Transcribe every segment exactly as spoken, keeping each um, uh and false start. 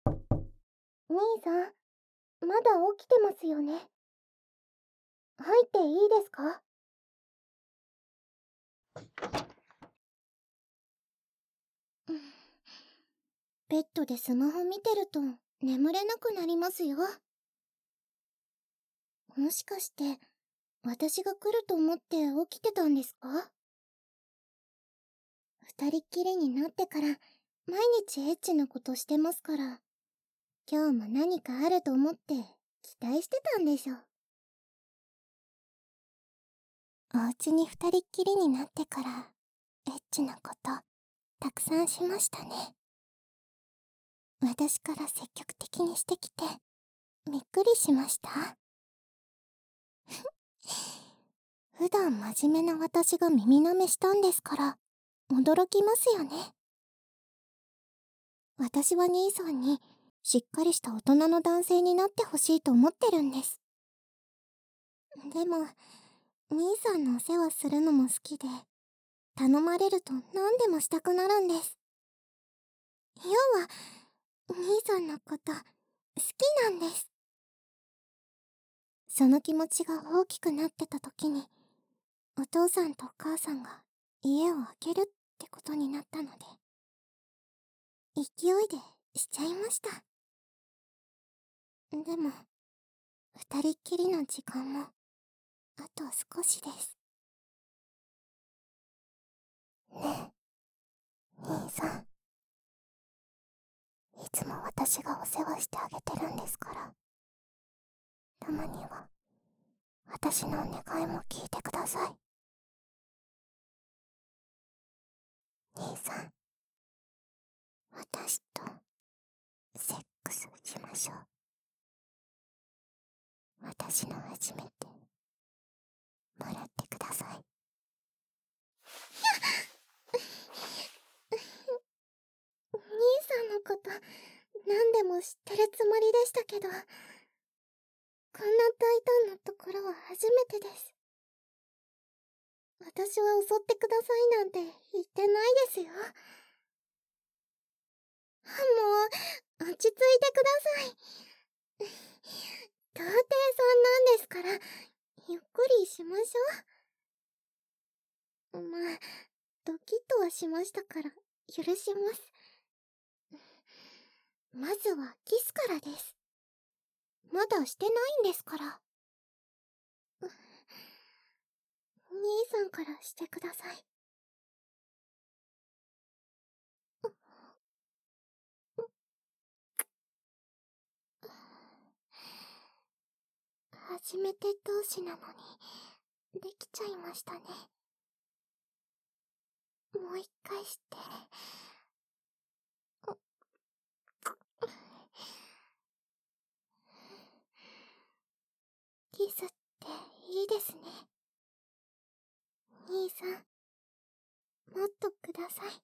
兄さん、まだ起きてますよね。入っていいですか？うん、ベッドでスマホ見てると眠れなくなりますよ。もしかして私が来ると思って起きてたんですか？二人っきりになってから毎日エッチなことしてますから、今日も何かあると思って期待してたんでしょ。お家に二人っきりになってからエッチなことたくさんしましたね。私から積極的にしてきてびっくりしました。普段真面目な私が耳舐めしたんですから驚きますよね。私は兄さんにしっかりした大人の男性になってほしいと思ってるんです。でも兄さんのお世話するのも好きで、頼まれると何でもしたくなるんです。要は兄さんのこと好きなんです。その気持ちが大きくなってた時に、お父さんとお母さんが家を空けるってことになったので、勢いでしちゃいました。でも二人っきりの時間もあと少しです。ねえ兄さん、いつも私がお世話してあげてるんですから、たまには私のお願いも聞いてください。兄さん、私とセックスしましょう。私の初めてもらってください。兄さんのこと何でも知ってるつもりでしたけど、こんな大胆なところは初めてです。私は襲ってくださいなんて言ってないですよ。もう落ち着いてください。童貞さんなんですから、ゆっくりしましょう。まあドキッとはしましたから許します。まずはキスからです。まだしてないんですから。兄さんからしてください。初めて同士なのにできちゃいましたね。もう一回して。キスっていいですね。兄さん、もっとください。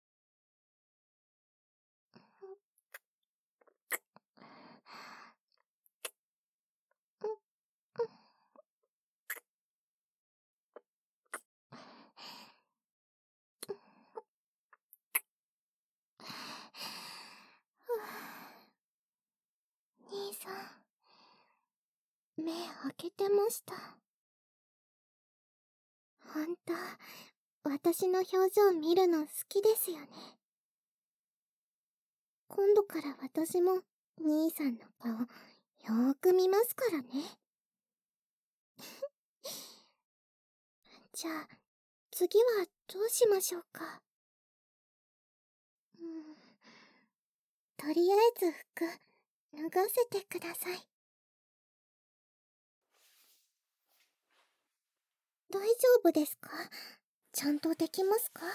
兄さん、目開けてました。ほんと、私の表情見るの好きですよね。今度から私も兄さんの顔よーく見ますからね。じゃあ次はどうしましょうか。うん、とりあえず服脱がせてください。大丈夫ですか？ちゃんとできますか？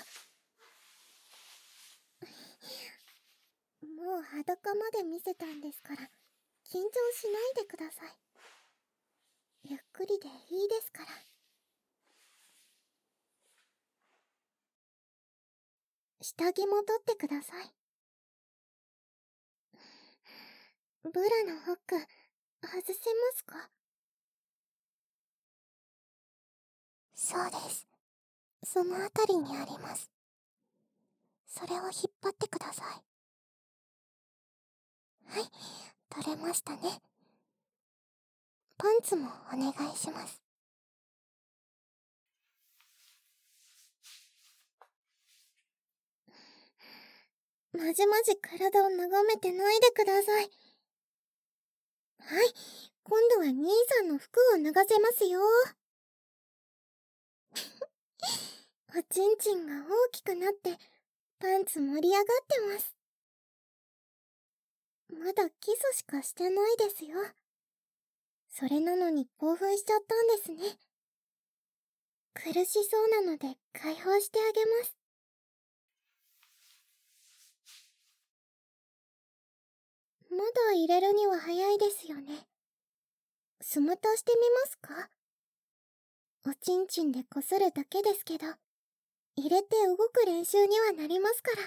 もう裸まで見せたんですから、緊張しないでください。ゆっくりでいいですから。下着も取ってください。ブラのホック外せますか？そうです。そのあたりにあります。それを引っ張ってください。 はい、取れましたね。パンツもお願いします。まじまじ体を眺めてないでください。はい、今度は兄さんの服を脱がせますよ。おちんちんが大きくなってパンツ盛り上がってます。まだキスしかしてないですよ。それなのに興奮しちゃったんですね。苦しそうなので解放してあげます。まだ入れるには早いですよね。スマタしてみますか？おちんちんでこするだけですけど、入れて動く練習にはなりますから。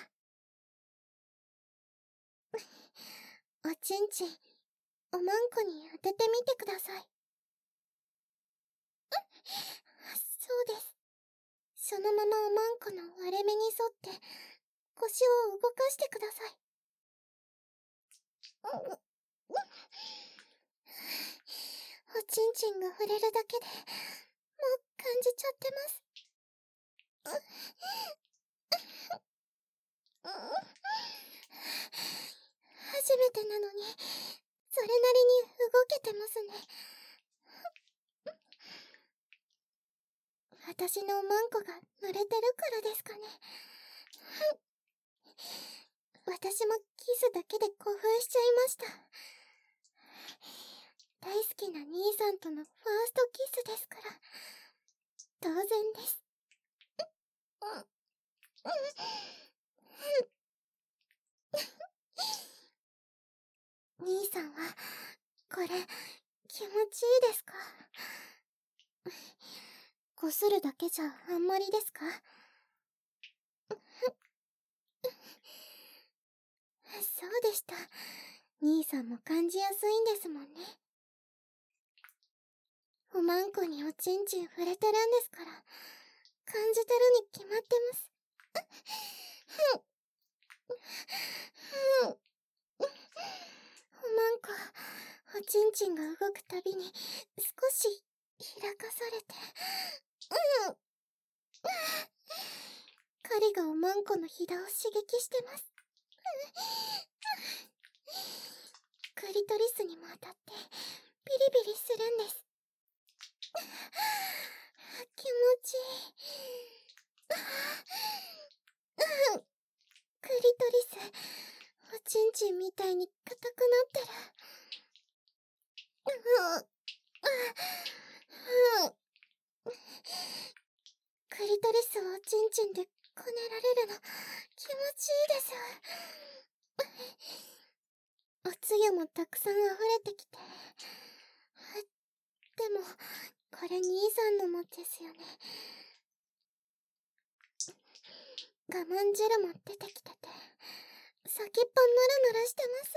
おちんちん、おまんこに当ててみてください。そうです。そのままおまんこの割れ目に沿って腰を動かしてください。おちんちんが触れるだけでもう感じちゃってます。初めてなのにそれなりに動けてますね。私のおまんこが濡れてるからですかね。私もキスだけで興奮しちゃいました。大好きな兄さんとのファーストキスですから、当然です。兄さんは、これ、気持ちいいですか？こするだけじゃあんまりですか？そうでした。兄さんも感じやすいんですもんね。おまんこにおちんちん触れてるんですから、感じてるに決まってます。おまんこ、おちんちんが動くたびに少し開かされて、うん。狩りがおまんこのひだを刺激してます。クリトリスにも当たってビリビリするんです。気持ちいい。クリトリス、おちんちんみたいに硬くなってる。クリトリスをおちんちんでこねられるの気持ちいいです。おつゆもたくさん溢れてきて。でも、これ兄さんのもですよね。我慢汁も出てきてて、先っぽヌルヌルしてます。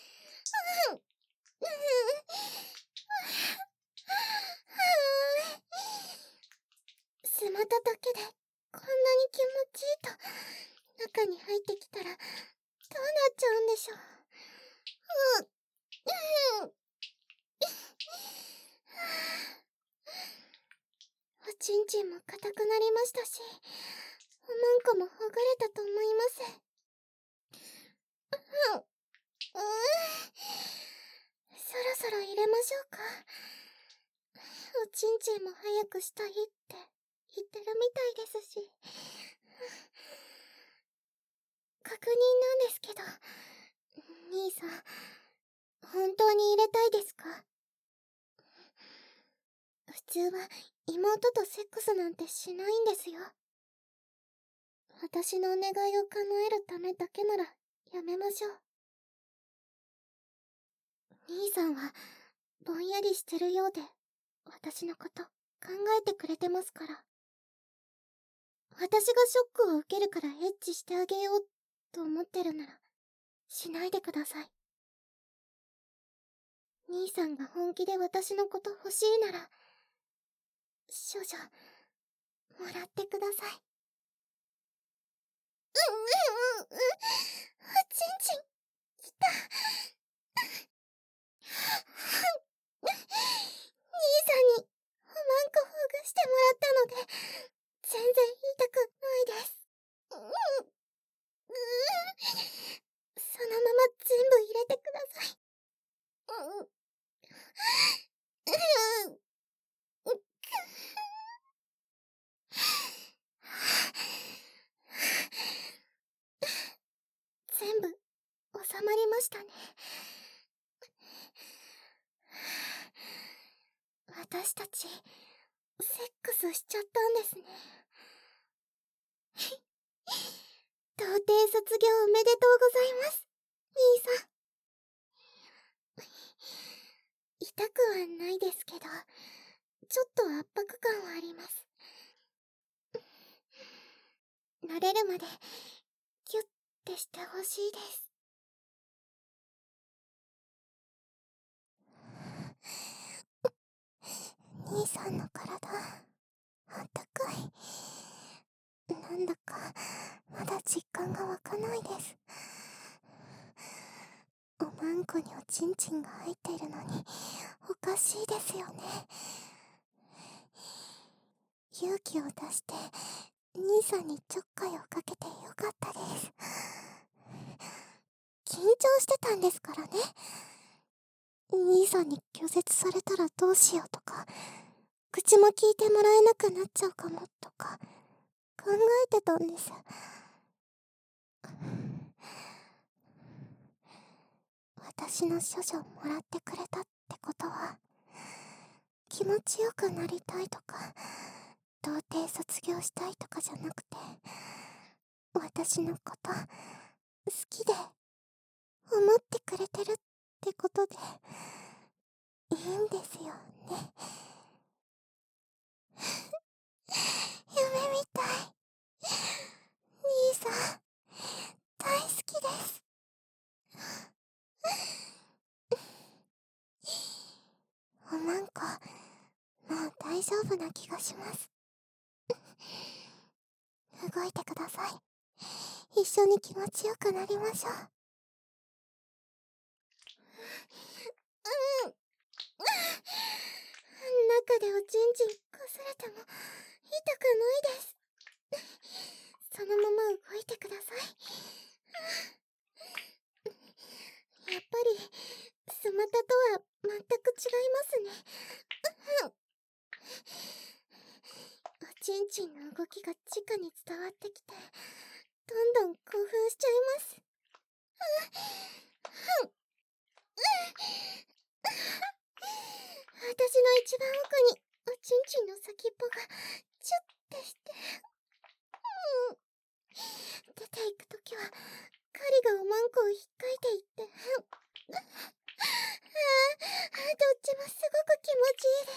スマタだけでこんなに気持ちいいと中に入ってきたらどうなっちゃうんでしょう。おちんちんも硬くなりましたし、おまんこもほぐれたと思います。そろそろ入れましょうか。おちんちんも早くしたいって言ってるみたいですし。確認なんですけど、兄さん、本当に入れたいですか？普通は妹とセックスなんてしないんですよ。私のお願いを叶えるためだけならやめましょう。兄さんはぼんやりしてるようで私のこと考えてくれてますから。私がショックを受けるからエッチしてあげようと思ってるならしないでください。兄さんが本気で私のこと欲しいなら少女もらってください。うんうんうんうん。おちんちんきた。 全部収まりましたね。私たちセックスしちゃったんですね。童貞卒業おめでとうございます、兄さん。痛くはないですけど、ちょっと圧迫感はあります。慣れるまでキュッてしてほしいです。兄さんの体あったかい。なんだかまだ実感が湧かないです。おまんこにおちんちんが入っているのにおかしいですよね。勇気を出して兄さんにちょっかいをかけてよかったです。緊張してたんですからね。兄さんに拒絶されたらどうしようとか、口も聞いてもらえなくなっちゃうかもとか考えてたんです。私の処女をもらってくれたってことは、気持ちよくなりたいとか童貞卒業したいとかじゃなくて、私のこと好きで思ってくれてるってことでいいんですよね。夢みたい。兄さん大好きです。おまんこもう大丈夫な気がします。動いてください。一緒に気持ちよくなりましょう。うん。中でおちんちんこすれても痛くないです。そのまま動いてください。やっぱりスマタとは全く違いますね。おちんちんの動きが直に伝わってきて、どんどん興奮しちゃいます。私の一番奥におちんちんの先っぽがチュッてして、うん、出ていくときは狩りがおまんこを引っかいていって、ああ、どっちもすごく気持ちいいです。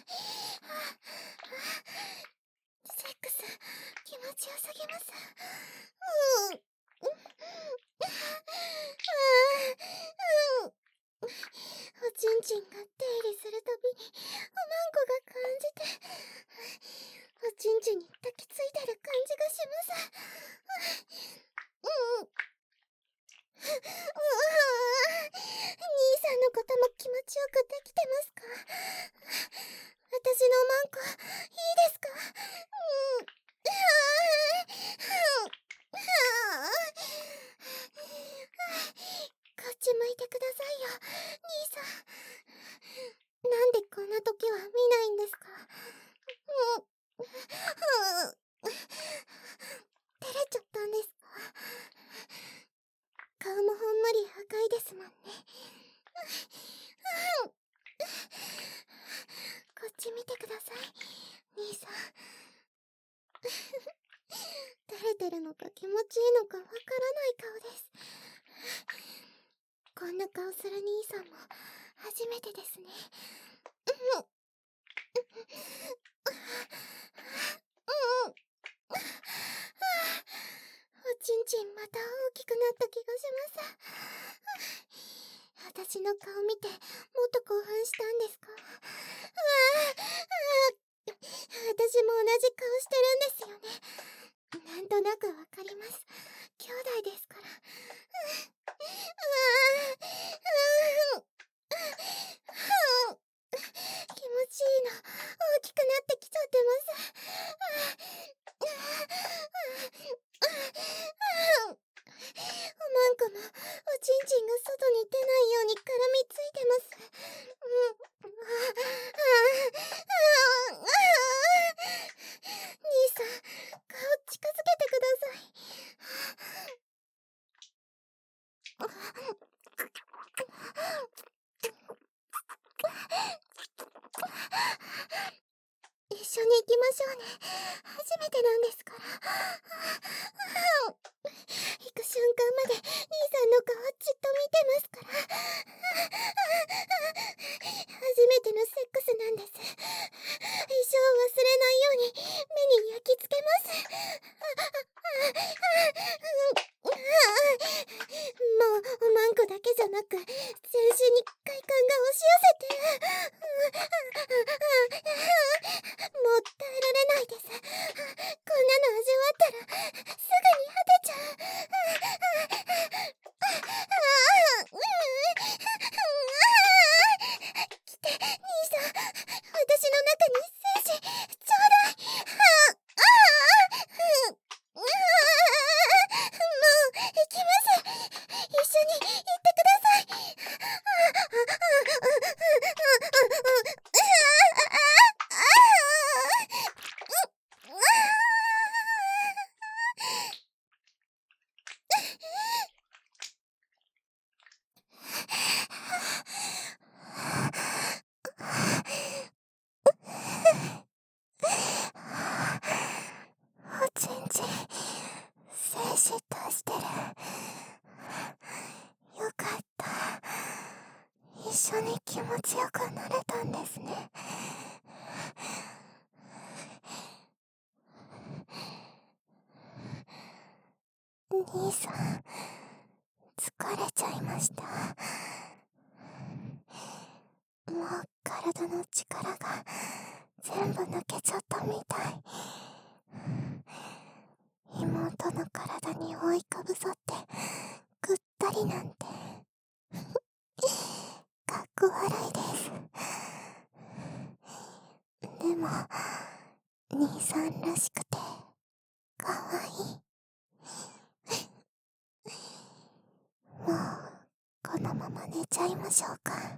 セックス気持ちよすぎます。うん。おちんちんが出入りするたびにおまんこが感じて、おちんちんに抱きついてる感じがします。うん。兄さんのことも気持ちよくできてますか？私のおまんこいいですか？うん。こっち向いてくださいよ、兄さん。なんでこんな時は見ないんですか？もう、照れちゃったんですか？顔もほんのり赤いですもんね。こっち見てください、兄さん。照れてるのか気持ちいいのかわからない顔です。こんな顔する兄さんも初めてですね。おちんちんまた大きくなった気がします。私の顔見てもっと興奮したんですか？私も同じ顔してるんですよね。なんとなくわかります。兄弟ですから。気持ちいいの大きくなってきちゃってます。おまんこもおちんちんが外に出ないように絡みついてます。兄さん、顔近づけてください。 一緒に行きましょうね。初めてなんですから。行く瞬間まで兄さんの顔じっと見てますから。初めてのセックスなんです。一生忘れないように目に焼き付けます。もうおまんこだけじゃなく全身に快感が押し寄せて、もう耐えられないです。こんなの味わったらすぐに果てちゃう。来て兄さん、私の中に精子ちょうだい。もう行きます。一緒に行ってください。おちんちん精子出してる。よかった。一緒に気持ちよくなれたんですね。兄さん、疲れちゃいました。もう体の力が全部抜けちゃったみたい。妹の体に覆いかぶさってぐったりなんてかっこ笑いです。でも兄さんらしくてかわいい。もうこのまま寝ちゃいましょうか。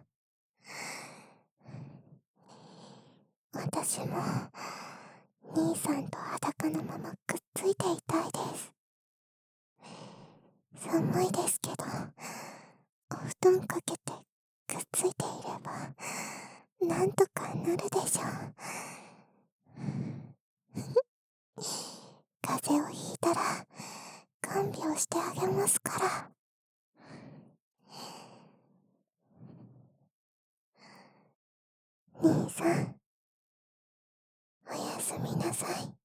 私も兄さんと裸のままくっついていたいです。寒いですけどお布団かけてくっついていればなんとかなるでしょう。風邪をひいたら看病してあげますから。兄さん、おやすみなさい。